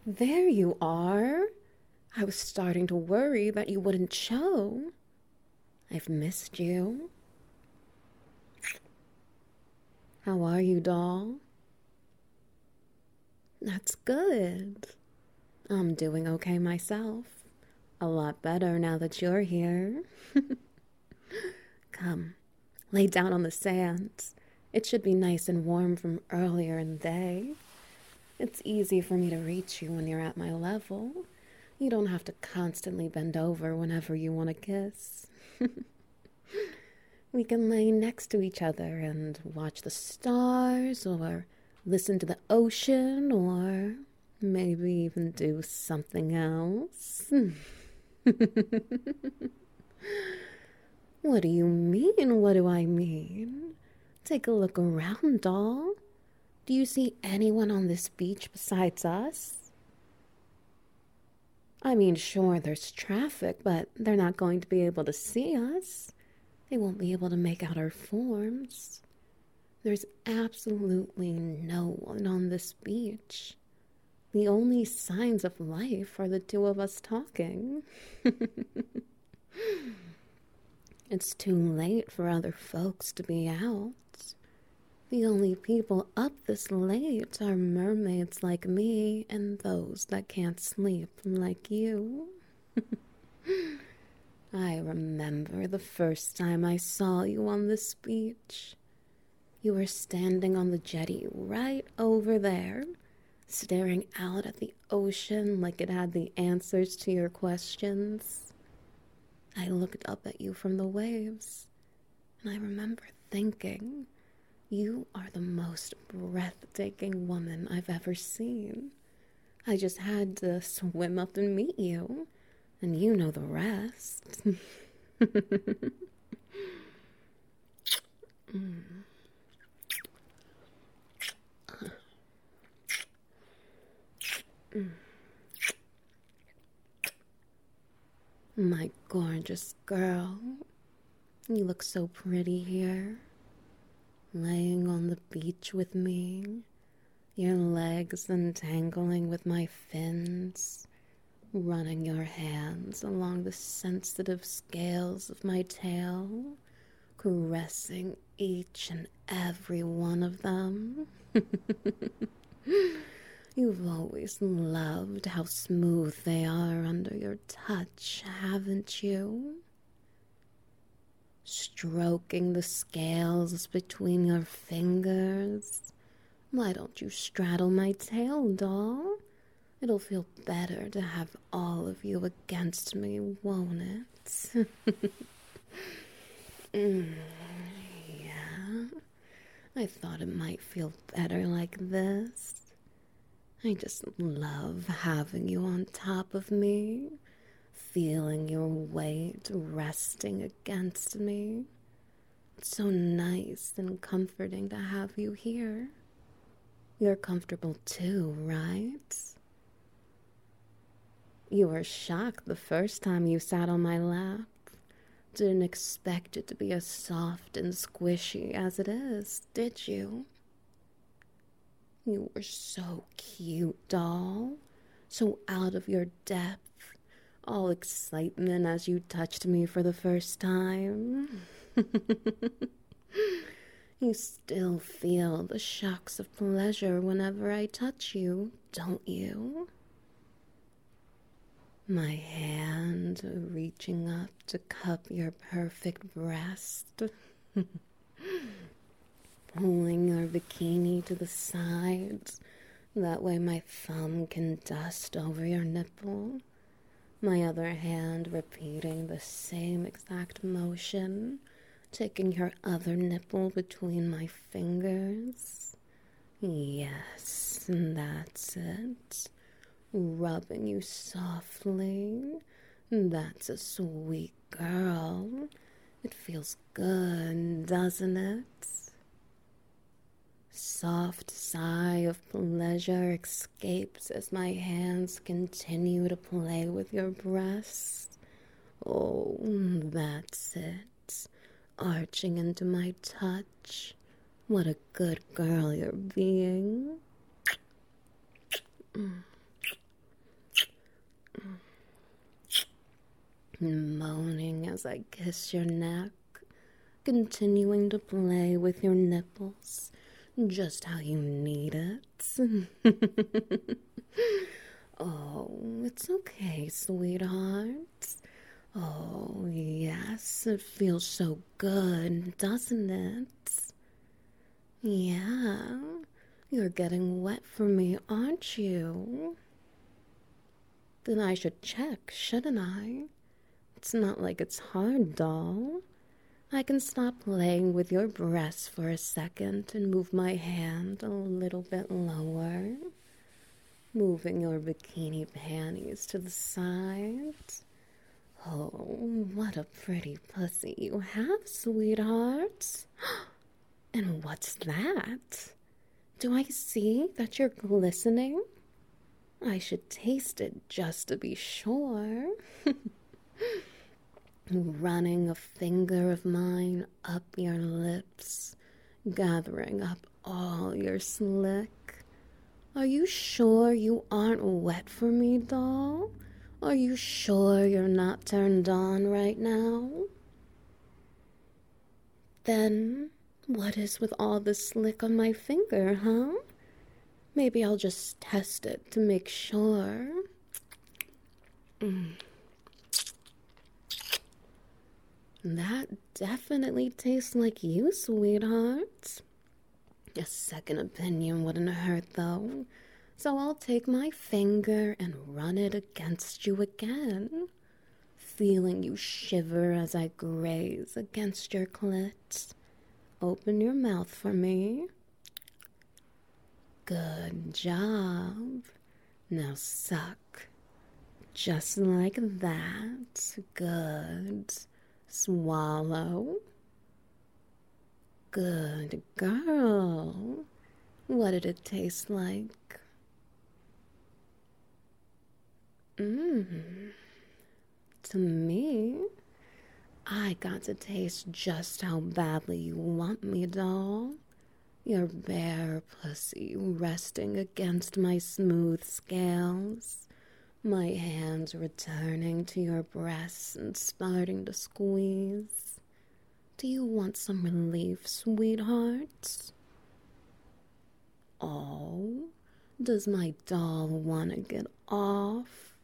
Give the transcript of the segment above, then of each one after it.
There you are. I was starting to worry that you wouldn't show. I've missed you. How are you, doll? That's good. I'm doing okay myself. A lot better now that you're here. Come, lay down on the sand. It should be nice and warm from earlier in the day. It's easy for me to reach you when you're at my level. You don't have to constantly bend over whenever you want to kiss. We can lay next to each other and watch the stars, or listen to the ocean, or maybe even do something else. What do you mean? What do I mean? Take a look around, doll. Do you see anyone on this beach besides us? I mean, sure, there's traffic, but they're not going to be able to see us. They won't be able to make out our forms. There's absolutely no one on this beach. The only signs of life are the two of us talking. It's too late for other folks to be out. The only people up this late are mermaids like me and those that can't sleep like you. I remember the first time I saw you on this beach. You were standing on the jetty right over there, staring out at the ocean like it had the answers to your questions. I looked up at you from the waves, and I remember thinking, you are the most breathtaking woman I've ever seen. I just had to swim up and meet you, and you know the rest. My gorgeous girl, you look so pretty here, laying on the beach with me, your legs entangling with my fins, running your hands along the sensitive scales of my tail, caressing each and every one of them. You've always loved how smooth they are under your touch, haven't you? Stroking the scales between your fingers. Why don't you straddle my tail, doll? It'll feel better to have all of you against me, won't it? Yeah, I thought it might feel better like this. I just love having you on top of me, feeling your weight resting against me. It's so nice and comforting to have you here. You're comfortable too, right? You were shocked the first time you sat on my lap. Didn't expect it to be as soft and squishy as it is, did you? You were so cute, doll. So out of your depth. All excitement as you touched me for the first time. You still feel the shocks of pleasure whenever I touch you, don't you? My hand reaching up to cup your perfect breast. Pulling your bikini to the sides. That way my thumb can dust over your nipple. My other hand repeating the same exact motion, taking your other nipple between my fingers. Yes, that's it. Rubbing you softly. That's a sweet girl. It feels good, doesn't it? Soft sigh of pleasure escapes as my hands continue to play with your breasts. Oh, that's it. Arching into my touch. What a good girl you're being. moaning as I kiss your neck, continuing to play with your nipples just how you need it. Oh, it's okay, sweetheart. Oh, yes, it feels so good, doesn't it? Yeah, you're getting wet for me, aren't you? Then I should check, shouldn't I? It's not like it's hard, doll. I can stop playing with your breasts for a second and move my hand a little bit lower, moving your bikini panties to the side. Oh, what a pretty pussy you have, sweetheart. And what's that? Do I see that you're glistening? I should taste it just to be sure. Running a finger of mine up your lips, gathering up all your slick. Are you sure you aren't wet for me, doll? Are you sure you're not turned on right now? Then, what is with all the slick on my finger, huh? Maybe I'll just test it to make sure. That definitely tastes like you, sweetheart. A second opinion wouldn't hurt, though. So I'll take my finger and run it against you again, feeling you shiver as I graze against your clit. Open your mouth for me. Good job. Now suck. Just like that. Good. Swallow. Good girl. What did it taste like? To me, I got to taste just how badly you want me, doll. Your bare pussy resting against my smooth scales, my hands returning to your breasts and starting to squeeze. Do you want some relief, sweetheart? Oh, does my doll want to get off?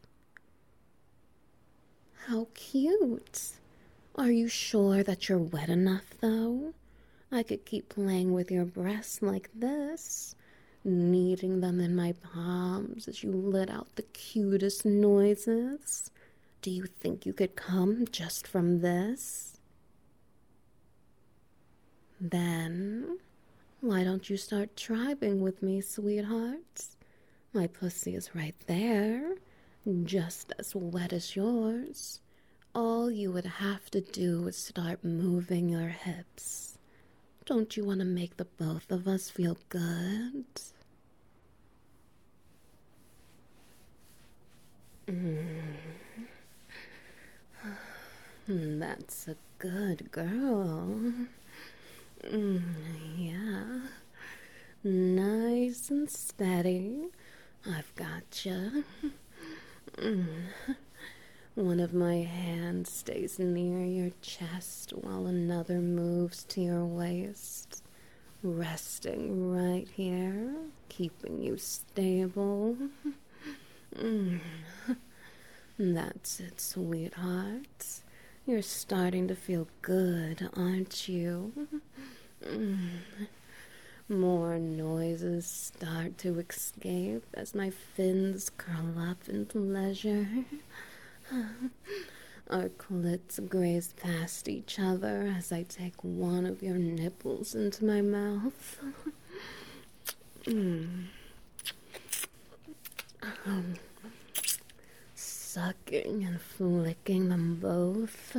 How cute. Are you sure that you're wet enough, though? I could keep playing with your breasts like this, kneading them in my palms as you let out the cutest noises. Do you think you could come just from this? Then, why don't you start tribing with me, sweetheart? My pussy is right there, just as wet as yours. All you would have to do is start moving your hips. Don't you want to make the both of us feel good? That's a good girl. Yeah. Nice and steady. I've got you. One of my hands stays near your chest while another moves to your waist, resting right here, keeping you stable. That's it, sweetheart. You're starting to feel good, aren't you? More noises start to escape as my fins curl up in pleasure. Our clits graze past each other as I take one of your nipples into my mouth. Sucking and flicking them both.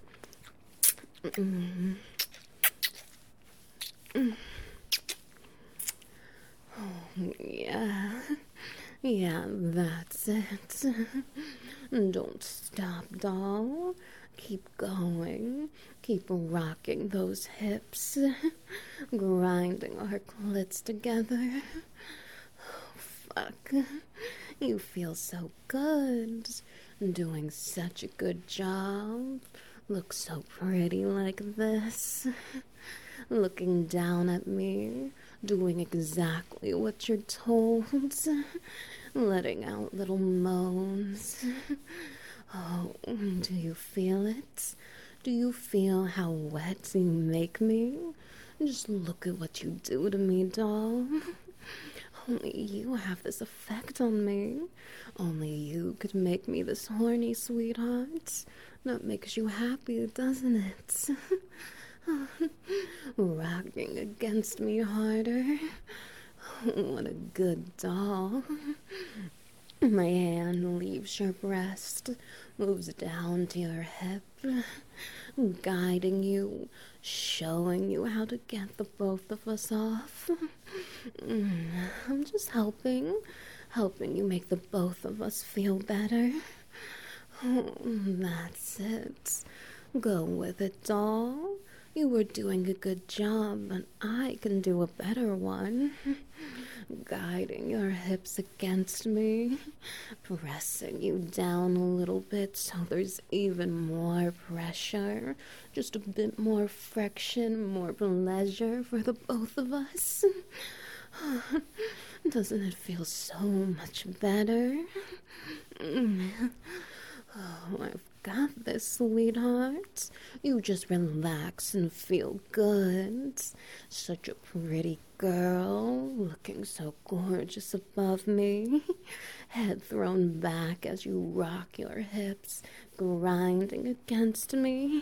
Yeah. Yeah, that's it. Don't stop, doll. Keep going. Keep rocking those hips. Grinding our clits together. Oh, fuck. You feel so good. Doing such a good job. Look so pretty like this. Looking down at me, doing exactly what you're told, letting out little moans. Oh, do you feel it? Do you feel how wet you make me? Just look at what you do to me, doll. Only you have this effect on me. Only you could make me this horny, sweetheart. That makes you happy, doesn't it? Rocking against me harder. What a good doll. My hand leaves your breast, moves down to your hip, guiding you, showing you how to get the both of us off. I'm just helping you make the both of us feel better. That's it. Go with it, doll. You were doing a good job, but I can do a better one. Guiding your hips against me, pressing you down a little bit so there's even more pressure, just a bit more friction, more pleasure for the both of us. Doesn't it feel so much better? Oh, I've got this, sweetheart. You just relax and feel good. Such a pretty girl, looking so gorgeous above me. Head thrown back as you rock your hips, grinding against me.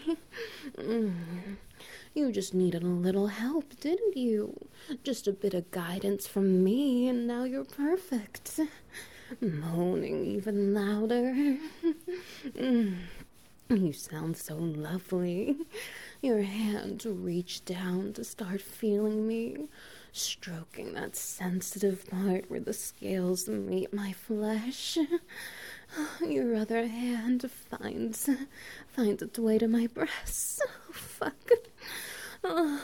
You just needed a little help, didn't you? Just a bit of guidance from me, and now you're perfect. Moaning even louder. You sound so lovely. Your hand reached down to start feeling me, stroking that sensitive part where the scales meet my flesh. Your other hand finds its way to my breast. Oh, fuck. Oh.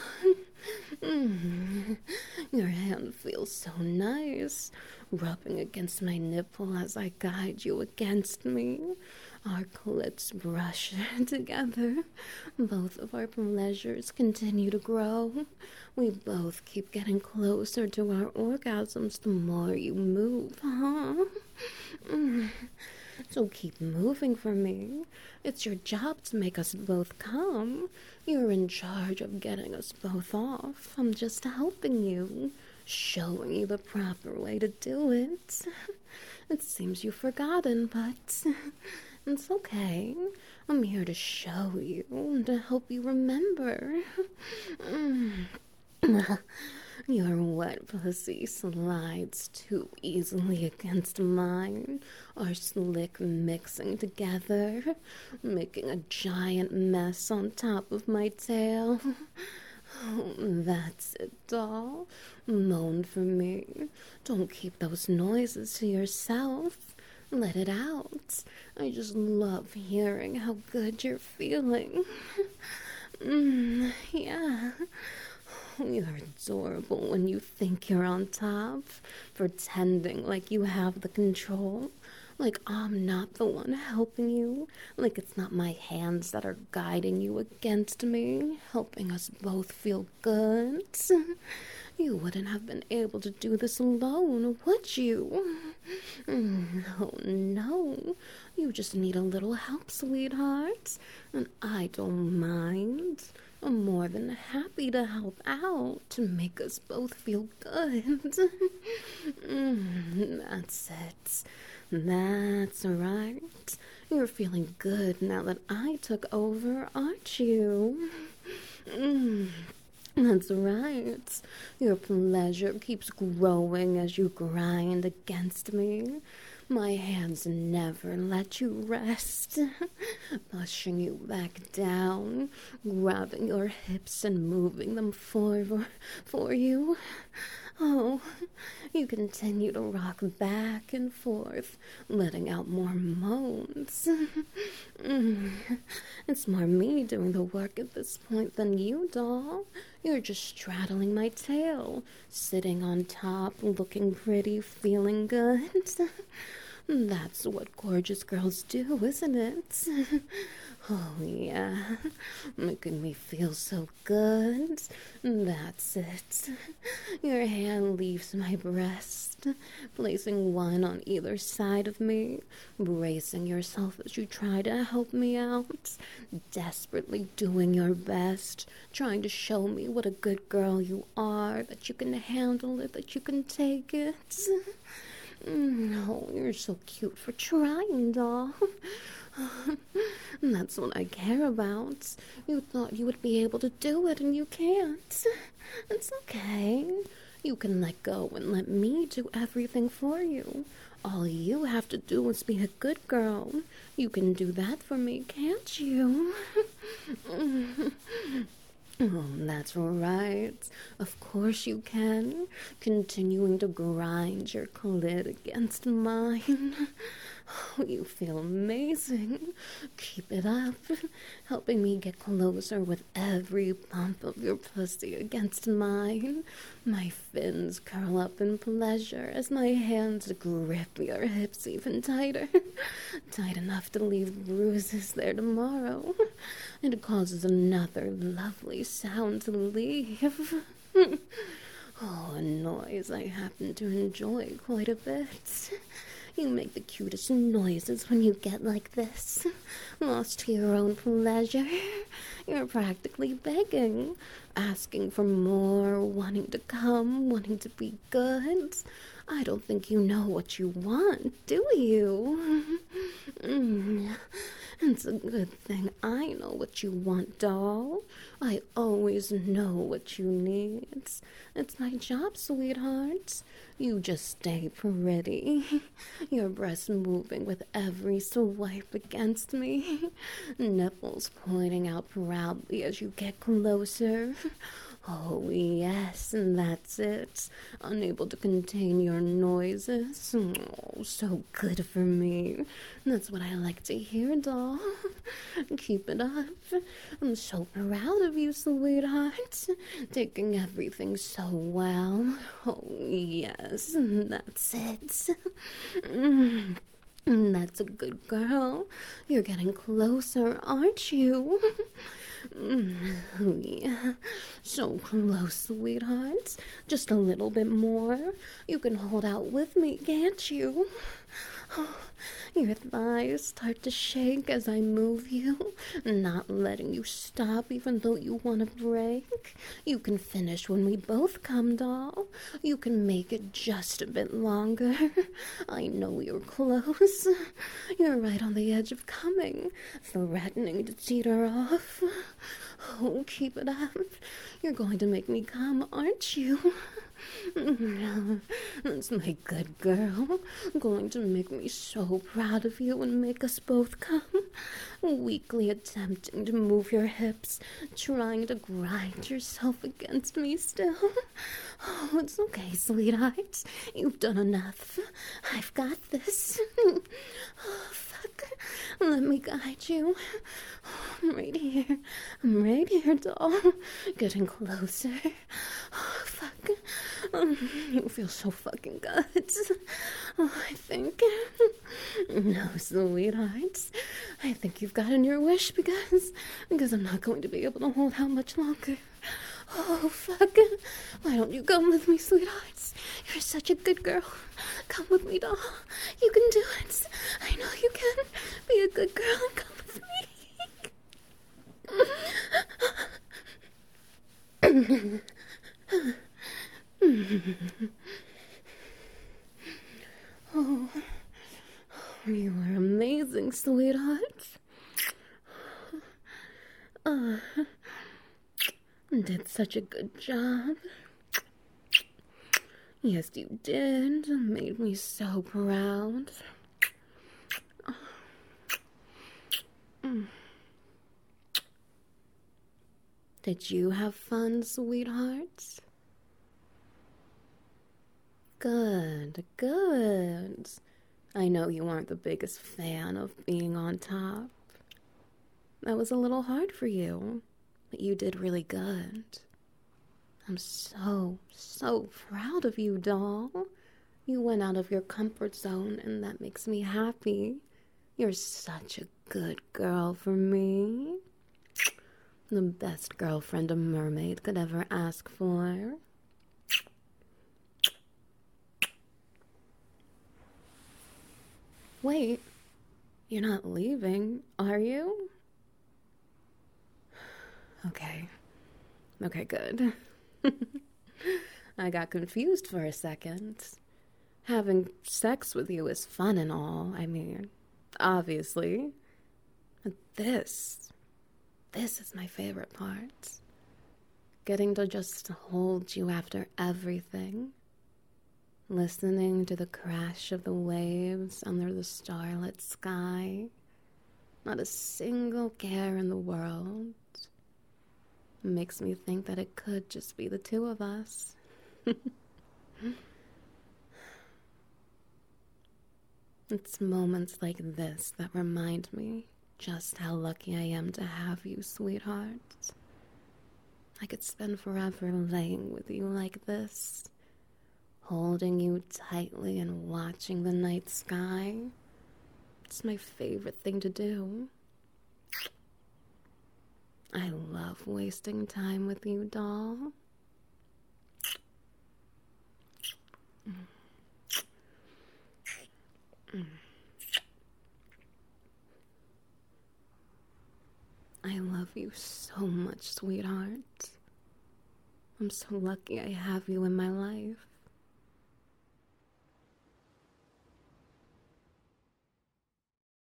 Your hand feels so nice, rubbing against my nipple as I guide you against me. Our clits brush together. Both of our pleasures continue to grow. We both keep getting closer to our orgasms the more you move, huh? So keep moving for me. It's your job to make us both come. You're in charge of getting us both off. I'm just helping you, showing you the proper way to do it. It seems you've forgotten, but it's okay. I'm here to show you, to help you remember. Your wet pussy slides too easily against mine, our slick mixing together, making a giant mess on top of my tail. Oh, that's it, doll. Moan for me. Don't keep those noises to yourself. Let it out. I just love hearing how good you're feeling. Yeah. You're adorable when you think you're on top, pretending like you have the control, like I'm not the one helping you, like it's not my hands that are guiding you against me, helping us both feel good. You wouldn't have been able to do this alone, would you? No, no. You just need a little help, sweetheart, and I don't mind. I'm more than happy to help out to make us both feel good. That's it. That's right. You're feeling good now that I took over, aren't you? That's right. Your pleasure keeps growing as you grind against me. My hands never let you rest, pushing you back down, grabbing your hips and moving them forward for you. Oh, you continue to rock back and forth, letting out more moans. It's more me doing the work at this point than you, doll. You're just straddling my tail, sitting on top, looking pretty, feeling good. That's what gorgeous girls do, isn't it? Oh, yeah. Making me feel so good. That's it. Your hand leaves my breast, placing one on either side of me, bracing yourself as you try to help me out, desperately doing your best, trying to show me what a good girl you are, that you can handle it, that you can take it. No, you're so cute for trying, doll. That's what I care about. You thought you would be able to do it, and you can't. It's okay. You can let go and let me do everything for you. All you have to do is be a good girl. You can do that for me, can't you? Oh, that's right. Of course you can. Continuing to grind your clit against mine. Oh, you feel amazing. Keep it up. Helping me get closer with every bump of your pussy against mine. My fins curl up in pleasure as my hands grip your hips even tighter. Tight enough to leave bruises there tomorrow. It causes another lovely sound to leave. Oh, a noise I happen to enjoy quite a bit. You make the cutest noises when you get like this. Lost to your own pleasure. You're practically begging, asking for more, wanting to come, wanting to be good. I don't think you know what you want, do you? It's a good thing I know what you want, doll. I always know what you need. It's my job, sweetheart. You just stay pretty. Your breasts moving with every swipe against me. Nipples pointing out proudly as you get closer. Oh, yes, and that's it. Unable to contain your noises. Oh, so good for me. That's what I like to hear, doll. Keep it up. I'm so proud of you, sweetheart. Taking everything so well. Oh, yes, that's it. That's a good girl. You're getting closer, aren't you? Yeah, so close, sweetheart. Just a little bit more. You can hold out with me, can't you? Oh, your thighs start to shake as I move you, not letting you stop even though you want to break. You can finish when we both come, doll. You can make it just a bit longer. I know you're close. You're right on the edge of coming, threatening to teeter off. Oh, keep it up. You're going to make me come, aren't you? That's my good girl. Going to make me so proud of you and make us both come. Weakly attempting to move your hips, trying to grind yourself against me still. Oh, it's okay, sweetheart. You've done enough. I've got this. Oh, fuck. Let me guide you. I'm right here. I'm right here, doll. Getting closer. Oh, fuck. You feel so fucking good. Oh, I think. No, sweetheart. I think you've gotten your wish because I'm not going to be able to hold out much longer. Oh, fuck. Why don't you come with me, sweetheart? You're such a good girl. Come with me, doll. You can do it. I know you can. Be a good girl and come with me. Oh, you are amazing, sweetheart. Did such a good job. Yes, you did. Made me so proud. Did you have fun, sweetheart? Good, good. I know you aren't the biggest fan of being on top. That was a little hard for you, but you did really good. I'm so proud of you, doll. You went out of your comfort zone, and that makes me happy. You're such a good girl for me. The best girlfriend a mermaid could ever ask for. Wait, you're not leaving, are you? Okay. Okay, good. I got confused for a second. Having sex with you is fun and all, I mean, obviously. But this is my favorite part. Getting to just hold you after everything. Listening to the crash of the waves under the starlit sky. Not a single care in the world. Makes me think that it could just be the two of us. It's moments like this that remind me just how lucky I am to have you, sweetheart. I could spend forever laying with you like this, holding you tightly and watching the night sky. It's my favorite thing to do. I love wasting time with you, doll. I love you so much, sweetheart. I'm so lucky I have you in my life.